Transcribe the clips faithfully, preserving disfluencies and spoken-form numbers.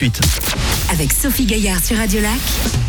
Avec Sophie Gaillard sur Radio Lac,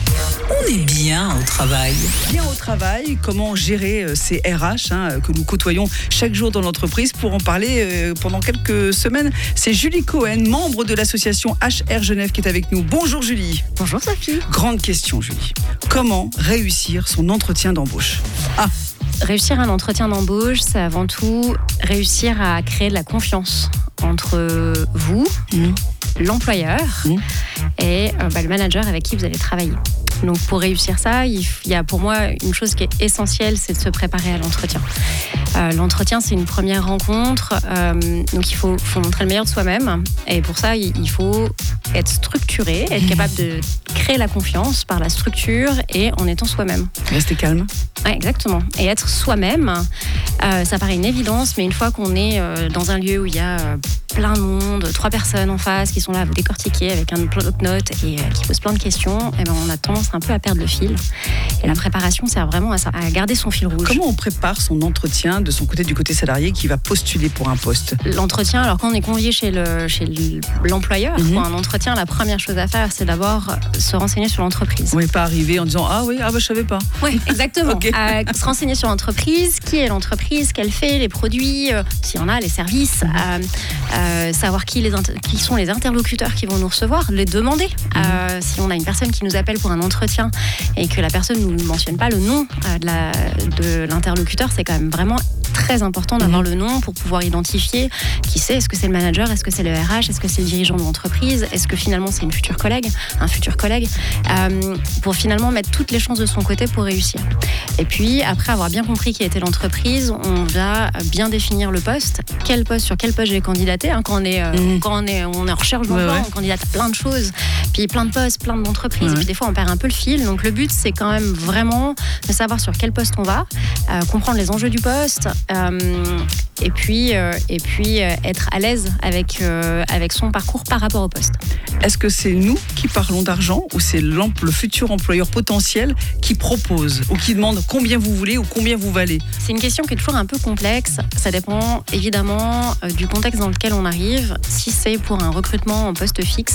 on est bien au travail. Bien au travail, comment gérer euh, ces R H hein, que nous côtoyons chaque jour dans l'entreprise. Pour en parler euh, pendant quelques semaines, c'est Julie Cohen, membre de l'association H R Genève qui est avec nous. Bonjour Julie. Bonjour Sophie. Grande question Julie. Comment réussir son entretien d'embauche ? Ah. Réussir un entretien d'embauche, c'est avant tout réussir à créer de la confiance entre vous, mmh. l'employeur mmh. et euh, bah, le manager avec qui vous allez travailler. Donc pour réussir ça, il y a pour moi une chose qui est essentielle, c'est de se préparer à l'entretien. Euh, l'entretien, c'est une première rencontre, euh, donc il faut, faut montrer le meilleur de soi-même. Et pour ça, il faut être structuré, être capable de créer la confiance par la structure et en étant soi-même. Rester calme. Ouais, exactement. Et être soi-même, euh, ça paraît une évidence, mais une fois qu'on est euh, dans un lieu où il y a euh, plein de monde, trois personnes en face qui sont là à vous décortiquer avec un bloc-notes et euh, qui posent plein de questions, et ben on a tendance un peu à perdre le fil. Et la préparation sert vraiment à ça, à garder son fil rouge. Comment on prépare son entretien de son côté, du côté salarié qui va postuler pour un poste ? L'entretien, alors quand on est convié chez, le, chez l'employeur, mm-hmm. pour un entretien, la première chose à faire, c'est d'abord se renseigner sur l'entreprise. Oui, pas arriver en disant « Ah oui, ah bah, je savais pas ». Oui, exactement. Okay. Euh, se renseigner sur l'entreprise, qui est l'entreprise, qu'elle fait, les produits, euh, s'il y en a, les services, euh, euh, savoir qui, les inter- qui sont les interlocuteurs qui vont nous recevoir, les demander. Mm-hmm. Euh, si on a une personne qui nous appelle pour un entretien et que la personne ne nous mentionne pas le nom euh, de, la, de l'interlocuteur, c'est quand même vraiment très important d'avoir mmh. le nom pour pouvoir identifier qui c'est. Est-ce que c'est le manager ? Est-ce que c'est le R H ? Est-ce que c'est le dirigeant de l'entreprise ? Est-ce que finalement c'est une future collègue, un futur collègue euh, pour finalement mettre toutes les chances de son côté pour réussir. Et puis après avoir bien compris qui était l'entreprise, on va bien définir le poste. Quel poste, sur quel poste j'ai candidaté hein, quand on est euh, mmh. quand on est on est en recherche d'emploi, ouais, ouais. on candidate à plein de choses, puis plein de postes, plein d'entreprises. Ouais. Et puis des fois on perd un peu le fil. Donc le but c'est quand même vraiment de savoir sur quel poste on va, euh, comprendre les enjeux du poste. Euh, et puis, euh, et puis euh, être à l'aise avec, euh, avec son parcours par rapport au poste. Est-ce que c'est nous qui parlons d'argent ou c'est le futur employeur potentiel qui propose ou qui demande combien vous voulez ou combien vous valez ? C'est une question qui est toujours un peu complexe. Ça dépend évidemment euh, du contexte dans lequel on arrive. Si c'est pour un recrutement en poste fixe,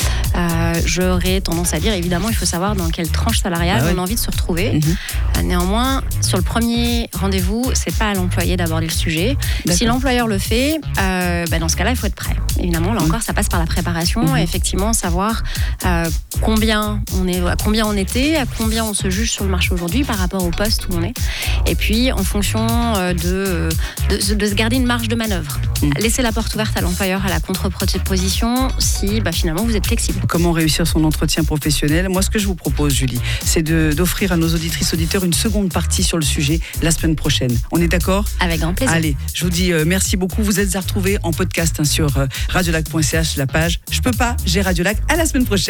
euh, j'aurais tendance à dire évidemment il faut savoir dans quelle tranche salariale ah ouais. on a envie de se retrouver. Mmh. Euh, néanmoins, sur le premier rendez-vous, c'est pas à l'employé d'aborder le sujet. D'accord. Si l'employeur le fait, euh, bah dans ce cas-là, il faut être prêt. Évidemment, là encore, ça passe par la préparation mmh. et effectivement savoir euh, combien on est, à combien on était, à combien on se juge sur le marché aujourd'hui par rapport au poste où on est. Et puis, en fonction euh, de, de, de se garder une marge de manœuvre. Mmh. Laisser la porte ouverte à l'employeur à la contre-proposition si bah, finalement vous êtes flexible. Comment réussir son entretien professionnel ? Moi, ce que je vous propose, Julie, c'est de, d'offrir à nos auditrices auditeurs une seconde partie sur le sujet la semaine prochaine. On est d'accord ? Avec grand plaisir. Allez, je vous dis euh, merci beaucoup. Vous êtes à retrouver en podcast hein, sur euh, radiolac point c h, la page Je peux pas, j'ai Radio Lac. À la semaine prochaine.